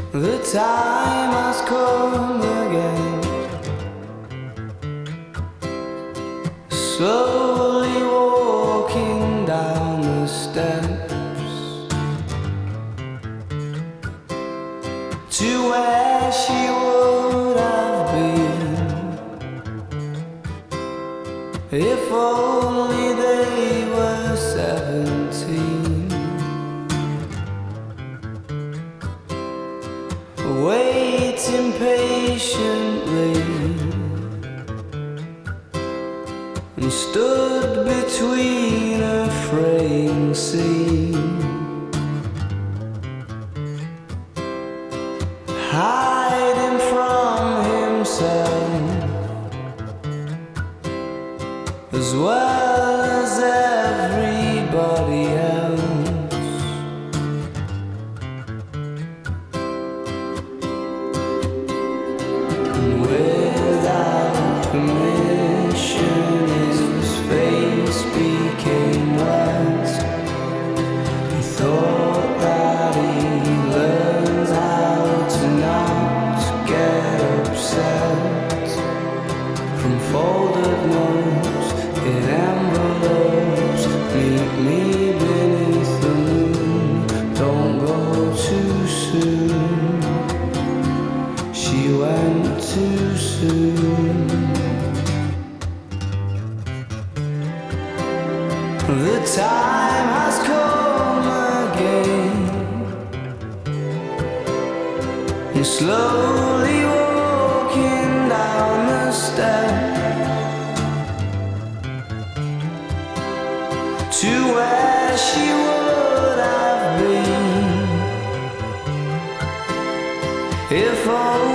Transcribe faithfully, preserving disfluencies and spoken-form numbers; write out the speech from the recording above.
The time has come again, slowly walking down the steps to where she would have been if only they were seventeen. Waiting patiently and stood between a fraying scene, hiding from himself as well as everybody else. Without permission, his face became wet. He thought that he learned how to not get upset. From folded notes in envelopes, meet me beneath the moon. Don't go too soon. She went too soon. The time has come again, and slowly walking down the steps to where she would have been if only